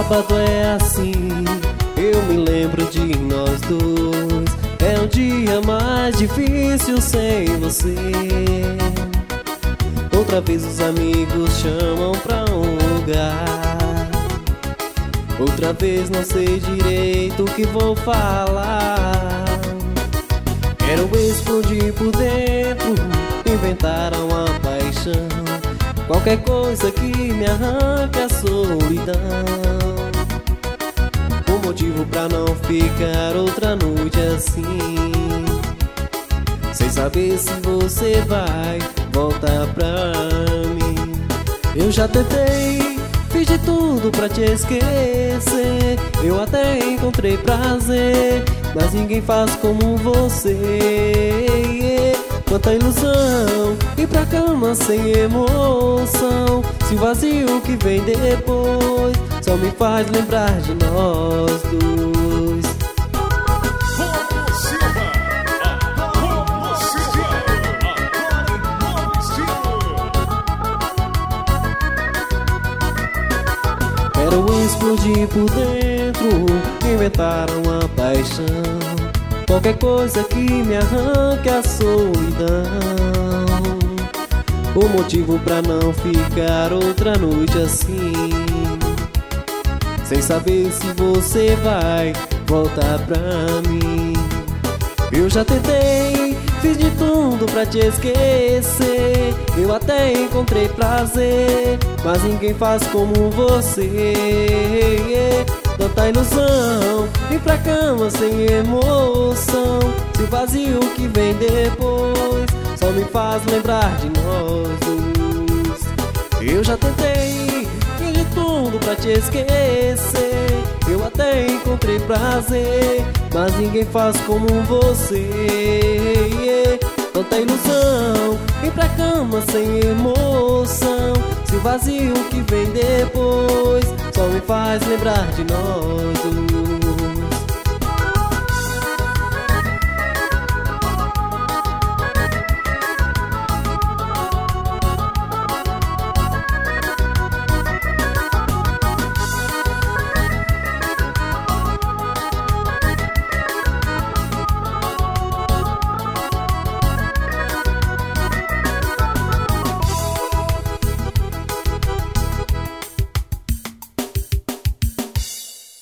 sábado é assim, eu me lembro de nós dois. É um dia mais difícil sem você. Outra vez os amigos chamam pra um lugar. Outra vez não sei direito o que vou falar. Quero explodir por dentro, inventaram a paixão. Qualquer coisa que me arranque a solidão. Um motivo pra não ficar outra noite assim, sem saber se você vai voltar pra mim. Eu já tentei, fiz de tudo pra te esquecer. Eu até encontrei prazer, mas ninguém faz como você. Quanta ilusão, ir pra cama sem emoção. Se o vazio que vem depois só me faz lembrar de nós dois. Quero explodir por dentro, inventaram a paixão. Qualquer coisa que me arranque a solidão. O motivo pra não ficar outra noite assim, sem saber se você vai voltar pra mim. Eu já tentei, fiz de tudo pra te esquecer. Eu até encontrei prazer, mas ninguém faz como você. Tanta ilusão, ir pra cama sem emoção. Se o vazio que vem depois só me faz lembrar de nós dois. Eu já tentei, fiz de tudo pra te esquecer. Eu até encontrei prazer, mas ninguém faz como você. Tanta ilusão, ir pra cama sem emoção. Se o vazio que vem depois só me faz lembrar de nós dois.